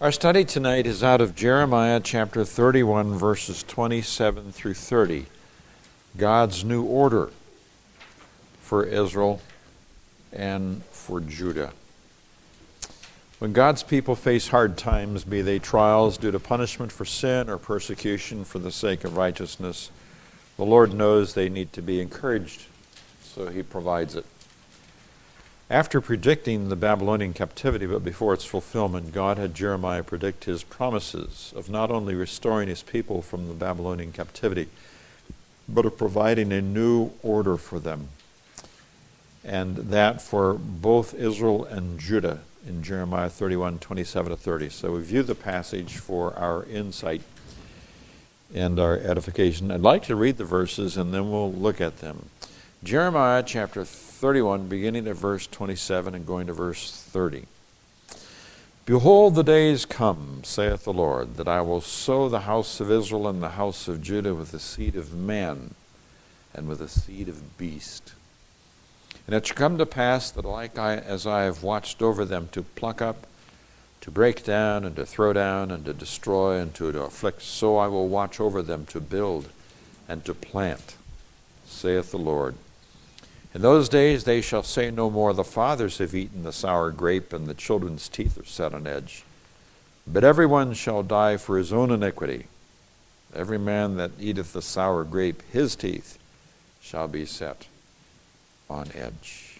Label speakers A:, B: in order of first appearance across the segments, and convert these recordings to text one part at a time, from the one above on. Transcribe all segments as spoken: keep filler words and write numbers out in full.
A: Our study tonight is out of Jeremiah chapter thirty-one, verses twenty-seven through thirty. God's new order for Israel and for Judah. When God's people face hard times, be they trials due to punishment for sin or persecution for the sake of righteousness, the Lord knows they need to be encouraged, so He provides it. After predicting the Babylonian captivity, but before its fulfillment, God had Jeremiah predict His promises of not only restoring His people from the Babylonian captivity, but of providing a new order for them, and that for both Israel and Judah in Jeremiah thirty-one, twenty-seven to thirty. So we view the passage for our insight and our edification. I'd like to read the verses and then we'll look at them. Jeremiah chapter thirty-one, beginning at verse twenty-seven and going to verse thirty. Behold, the days come, saith the Lord, that I will sow the house of Israel and the house of Judah with the seed of man and with the seed of beast. And it shall come to pass that like I, as I have watched over them to pluck up, to break down, and to throw down, and to destroy, and to, to afflict, so I will watch over them to build and to plant, saith the Lord. In those days they shall say no more, the fathers have eaten the sour grape, and the children's teeth are set on edge. But every one shall die for his own iniquity. Every man that eateth the sour grape, his teeth shall be set on edge.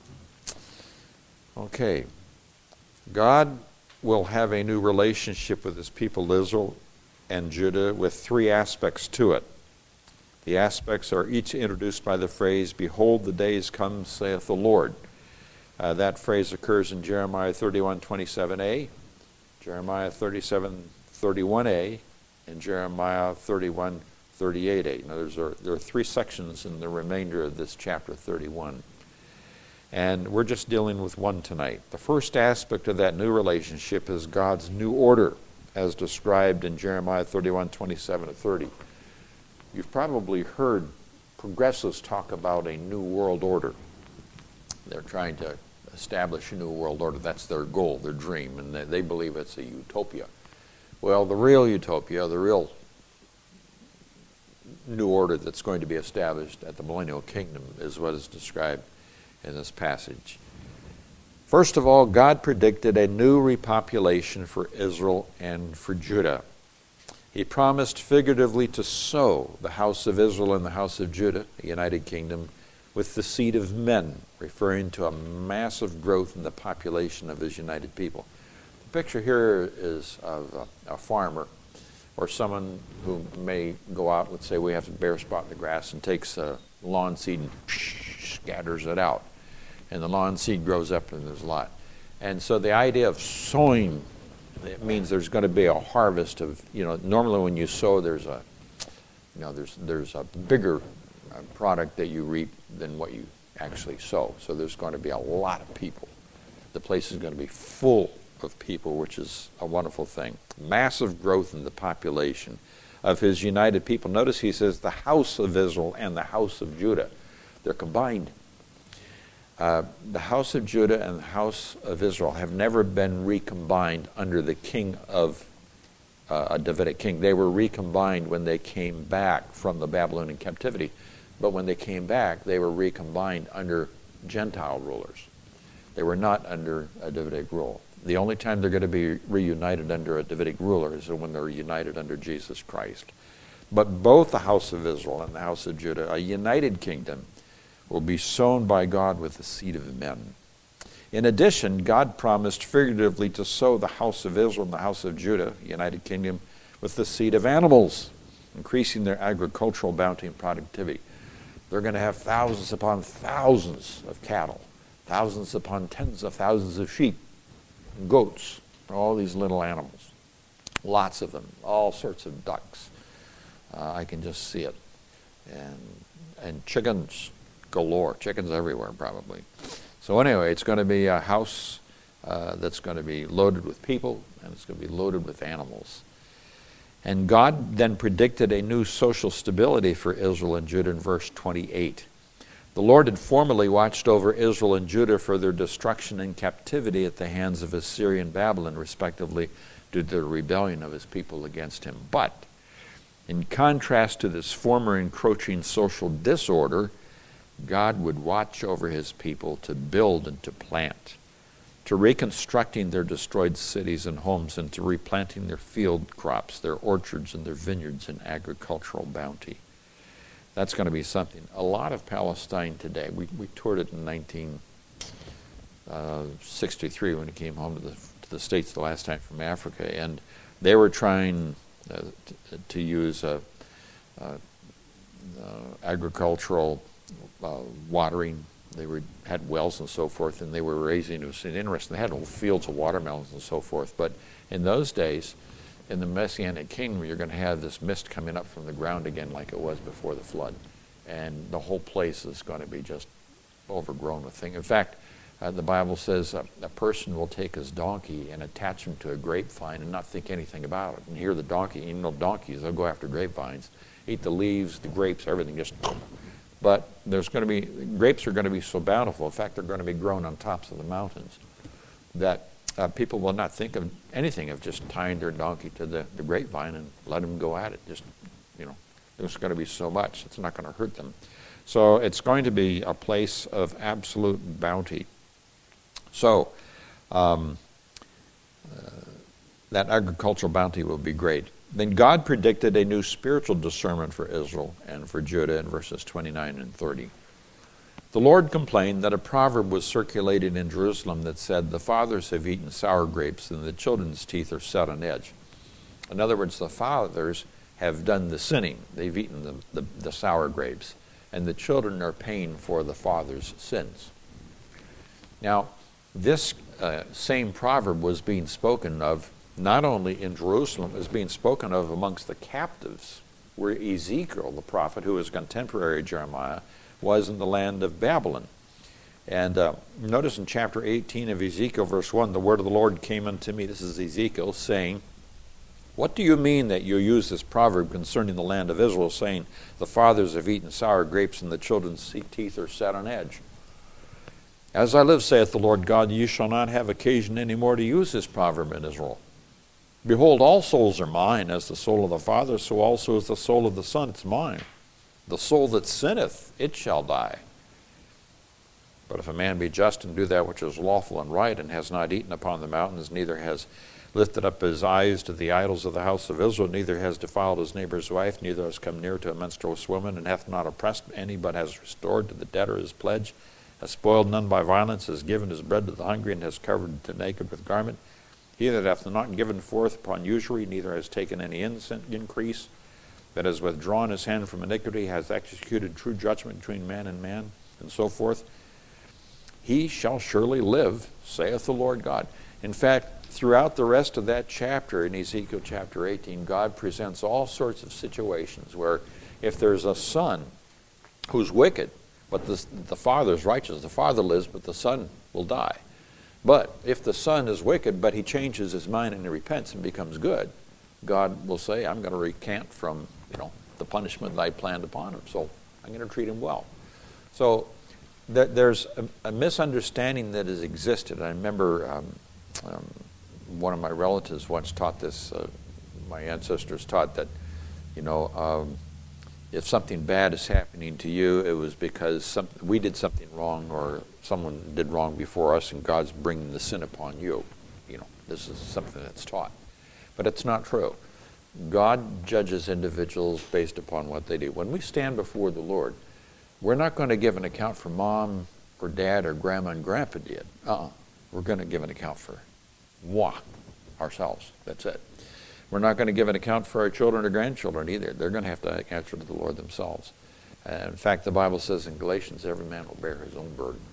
A: Okay. God will have a new relationship with His people Israel and Judah with three aspects to it. The aspects are each introduced by the phrase, behold, the days come, saith the Lord. Uh, that phrase occurs in Jeremiah thirty-one, twenty-seven a, Jeremiah thirty-seven, thirty-one a, and Jeremiah thirty-one, thirty-eight a. Now, there's a, there are three sections in the remainder of this chapter thirty-one. And we're just dealing with one tonight. The first aspect of that new relationship is God's new order, as described in Jeremiah thirty-one, twenty-seven to thirty. You've probably heard progressives talk about a new world order. They're trying to establish a new world order. That's their goal, their dream, and they, they believe it's a utopia. Well, the real utopia, the real new order that's going to be established at the millennial kingdom is what is described in this passage. First of all, God predicted a new repopulation for Israel and for Judah. He promised figuratively to sow the house of Israel and the house of Judah, the United Kingdom, with the seed of men, referring to a massive growth in the population of His united people. The picture here is of a, a farmer or someone who may go out, let's say we have a bare spot in the grass, and takes a lawn seed and scatters it out. And the lawn seed grows up and there's a lot. And so the idea of sowing, it means there's going to be a harvest of, you know, normally when you sow there's a, you know, there's there's a bigger uh, product that you reap than what you actually sow. So there's going to be a lot of people. The place is going to be full of people, which is a wonderful thing. Massive growth in the population of His united people. Notice He says the house of Israel and the house of Judah. They're combined. Uh, the house of Judah and the house of Israel have never been recombined under the king of uh, a Davidic king. They were recombined when they came back from the Babylonian captivity. But when they came back, they were recombined under Gentile rulers. They were not under a Davidic rule. The only time they're going to be reunited under a Davidic ruler is when they're united under Jesus Christ. But both the house of Israel and the house of Judah, a united kingdom, will be sown by God with the seed of men. In addition, God promised figuratively to sow the house of Israel and the house of Judah, the United Kingdom, with the seed of animals, increasing their agricultural bounty and productivity. They're going to have thousands upon thousands of cattle, thousands upon tens of thousands of sheep, goats, all these little animals. Lots of them, all sorts of ducks. Uh, I can just see it. And, and chickens galore, chickens everywhere probably. So anyway, it's going to be a house uh, that's going to be loaded with people, and it's going to be loaded with animals. And God then predicted a new social stability for Israel and Judah in verse twenty-eight. The Lord had formerly watched over Israel and Judah for their destruction and captivity at the hands of Assyria and Babylon, respectively, due to the rebellion of his people against him. But in contrast to this former encroaching social disorder, God would watch over his people to build and to plant, to reconstructing their destroyed cities and homes, and to replanting their field crops, their orchards and their vineyards and agricultural bounty. That's going to be something. A lot of Palestine today, we, we toured it in nineteen sixty-three when he came home to the, to the States the last time from Africa, and they were trying uh, to, to use uh, uh, uh, agricultural uh, watering. They were, had wells and so forth, and they were raising, it was interesting, they had whole fields of watermelons and so forth. But in those days, in the Messianic kingdom, you're going to have this mist coming up from the ground again like it was before the flood. And the whole place is going to be just overgrown with things. In fact, uh, the Bible says uh, a person will take his donkey and attach him to a grapevine and not think anything about it. And here the donkey, you know, donkeys, they'll go after grapevines, eat the leaves, the grapes, everything, just... But there's going to be, grapes are going to be so bountiful, in fact, they're going to be grown on tops of the mountains, that uh, people will not think of anything of just tying their donkey to the, the grapevine and let them go at it. Just, you know, there's going to be so much. It's not going to hurt them. So it's going to be a place of absolute bounty. So um, uh, that agricultural bounty will be great. Then God predicted a new spiritual discernment for Israel and for Judah in verses twenty-nine and thirty. The Lord complained that a proverb was circulated in Jerusalem that said, "The fathers have eaten sour grapes and the children's teeth are set on edge." In other words, the fathers have done the sinning. They've eaten the, the, the sour grapes, and the children are paying for the father's sins. Now, this uh, same proverb was being spoken of not only in Jerusalem, is being spoken of amongst the captives, where Ezekiel, the prophet, who was contemporary Jeremiah, was in the land of Babylon. And uh, notice in chapter eighteen of Ezekiel, verse one, the word of the Lord came unto me, this is Ezekiel, saying, "What do you mean that you use this proverb concerning the land of Israel, saying, the fathers have eaten sour grapes and the children's teeth are set on edge? As I live, saith the Lord God, you shall not have occasion any more to use this proverb in Israel. Behold, all souls are mine, as the soul of the Father, so also is the soul of the Son, it's mine. The soul that sinneth, it shall die. But if a man be just and do that which is lawful and right, and has not eaten upon the mountains, neither has lifted up his eyes to the idols of the house of Israel, neither has defiled his neighbor's wife, neither has come near to a menstruous woman, and hath not oppressed any, but has restored to the debtor his pledge, has spoiled none by violence, has given his bread to the hungry, and has covered the naked with garment, he that hath not given forth upon usury, neither has taken any increase, that has withdrawn his hand from iniquity, has executed true judgment between man and man, and so forth, he shall surely live, saith the Lord God." In fact, throughout the rest of that chapter in Ezekiel chapter eighteen, God presents all sorts of situations where if there's a son who's wicked, but the, the father is righteous, the father lives, but the son will die. But if the son is wicked, but he changes his mind and he repents and becomes good, God will say, I'm going to recant from, you know, the punishment that I planned upon him. So I'm going to treat him well. So th- there's a, a misunderstanding that has existed. I remember um, um, one of my relatives once taught this. Uh, my ancestors taught that, you know, um, if something bad is happening to you, it was because some, we did something wrong or someone did wrong before us and God's bringing the sin upon you. You know, this is something that's taught. But it's not true. God judges individuals based upon what they do. When we stand before the Lord, we're not going to give an account for mom or dad or grandma and grandpa did. Uh-uh. We're going to give an account for moi, ourselves. That's it. We're not going to give an account for our children or grandchildren either. They're going to have to answer to the Lord themselves. Uh, in fact, the Bible says in Galatians, every man will bear his own burden.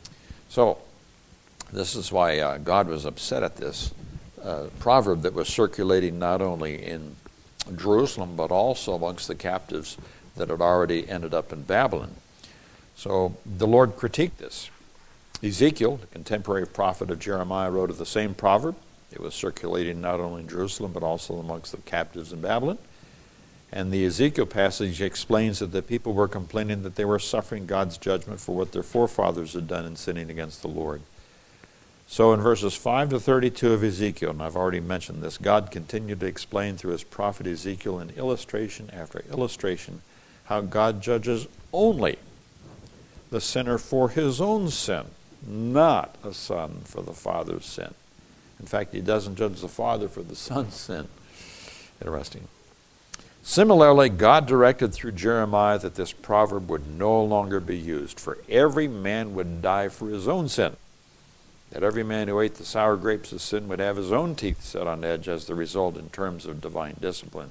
A: So, this is why uh, God was upset at this uh, proverb that was circulating not only in Jerusalem, but also amongst the captives that had already ended up in Babylon. So, the Lord critiqued this. Ezekiel, the contemporary prophet of Jeremiah, wrote of the same proverb. It was circulating not only in Jerusalem, but also amongst the captives in Babylon. And the Ezekiel passage explains that the people were complaining that they were suffering God's judgment for what their forefathers had done in sinning against the Lord. So in verses five to thirty-two of Ezekiel, and I've already mentioned this, God continued to explain through his prophet Ezekiel in illustration after illustration how God judges only the sinner for his own sin, not a son for the father's sin. In fact, he doesn't judge the father for the son's sin. Interesting. Similarly, God directed through Jeremiah that this proverb would no longer be used, for every man would die for his own sin, that every man who ate the sour grapes of sin would have his own teeth set on edge as the result in terms of divine discipline.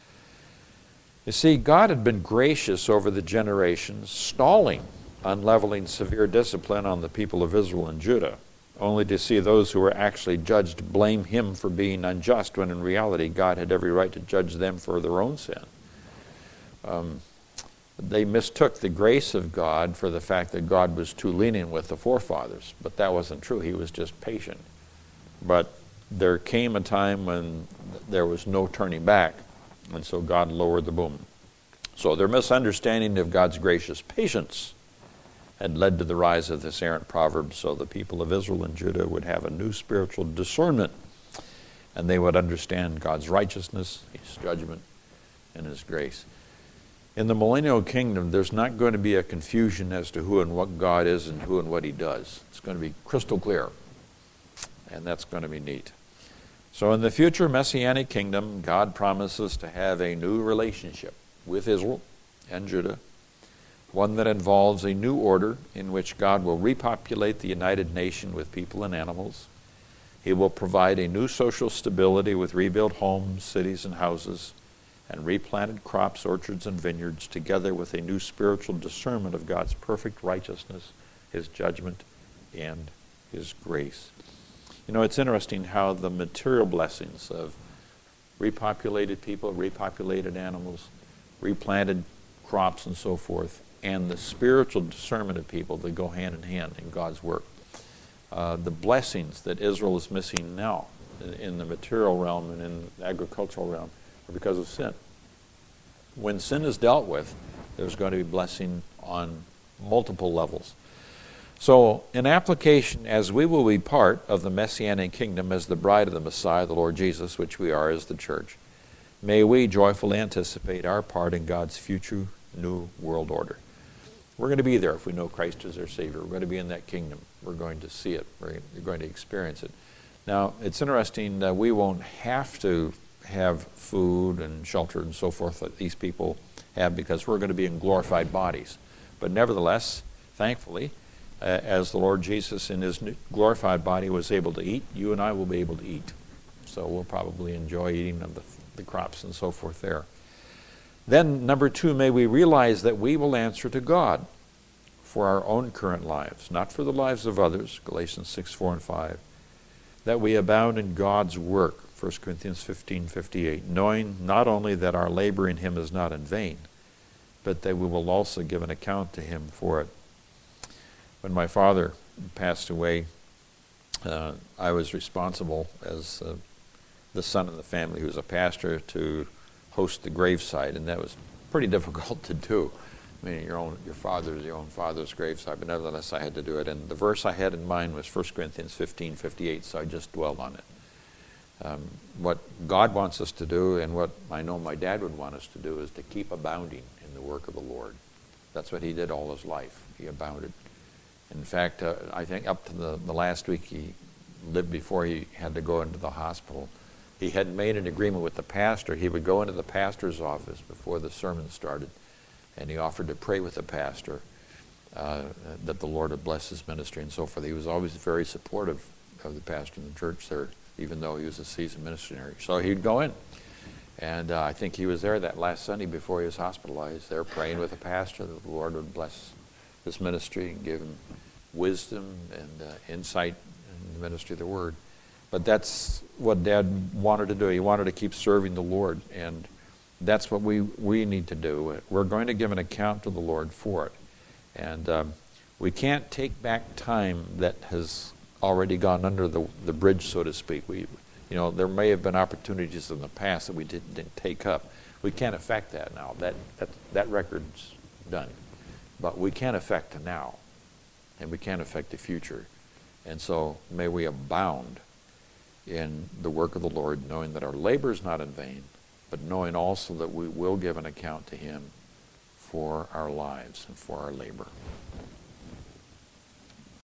A: You see, God had been gracious over the generations, stalling unleveling severe discipline on the people of Israel and Judah, only to see those who were actually judged blame him for being unjust, when in reality God had every right to judge them for their own sin. Um, they mistook the grace of God for the fact that God was too lenient with the forefathers, but that wasn't true. He was just patient. But there came a time when there was no turning back, and so God lowered the boom. So their misunderstanding of God's gracious patience had led to the rise of this errant proverb, so the people of Israel and Judah would have a new spiritual discernment, and they would understand God's righteousness, his judgment, and his grace. In the millennial kingdom, there's not going to be a confusion as to who and what God is and who and what he does. It's going to be crystal clear, and that's going to be neat. So in the future Messianic kingdom, God promises to have a new relationship with Israel and Judah, one that involves a new order in which God will repopulate the united nation with people and animals. He will provide a new social stability with rebuilt homes, cities, and houses, and replanted crops, orchards, and vineyards, together with a new spiritual discernment of God's perfect righteousness, his judgment, and his grace. You know, it's interesting how the material blessings of repopulated people, repopulated animals, replanted crops, and so forth, and the spiritual discernment of people that go hand in hand in God's work. Uh, the blessings that Israel is missing now in, in the material realm and in the agricultural realm are because of sin. When sin is dealt with, there's going to be blessing on multiple levels. So, in application, as we will be part of the Messianic kingdom as the bride of the Messiah, the Lord Jesus, which we are as the church, may we joyfully anticipate our part in God's future new world order. We're going to be there if we know Christ as our Savior. We're going to be in that kingdom. We're going to see it. We're going to experience it. Now, it's interesting that we won't have to have food and shelter and so forth that these people have, because we're going to be in glorified bodies. But nevertheless, thankfully, uh, as the Lord Jesus in his glorified body was able to eat, you and I will be able to eat. So we'll probably enjoy eating of the, the crops and so forth there. Then, number two, may we realize that we will answer to God for our own current lives, not for the lives of others, Galatians six, four, and five, that we abound in God's work, First Corinthians fifteen, fifty-eight, knowing not only that our labor in him is not in vain, but that we will also give an account to him for it. When my father passed away, uh, I was responsible as uh, the son of the family who was a pastor to host the graveside, and that was pretty difficult to do. I mean, your own, your father's, your own father's graveside, but nevertheless I had to do it. And the verse I had in mind was First Corinthians fifteen, fifty-eight, so I just dwelled on it. Um, what God wants us to do, and what I know my dad would want us to do, is to keep abounding in the work of the Lord. That's what he did all his life. He abounded. In fact, uh, I think up to the, the last week he lived before he had to go into the hospital, he had made an agreement with the pastor. He would go into the pastor's office before the sermon started, and he offered to pray with the pastor uh, that the Lord would bless his ministry and so forth. He was always very supportive of the pastor in the church there, even though he was a seasoned missionary. So he'd go in, and uh, I think he was there that last Sunday before he was hospitalized, there praying with the pastor that the Lord would bless his ministry and give him wisdom and uh, insight in the ministry of the Word. But that's what Dad wanted to do. He wanted to keep serving the Lord, and that's what we, we need to do. We're going to give an account to the Lord for it. And um, we can't take back time that has already gone under the, the bridge, so to speak. We, you know, there may have been opportunities in the past that we didn't, didn't take up. We can't affect that now. That, that, that record's done. But we can affect the now, and we can affect the future. And so may we abound in the work of the Lord, knowing that our labor is not in vain, but knowing also that we will give an account to Him for our lives and for our labor.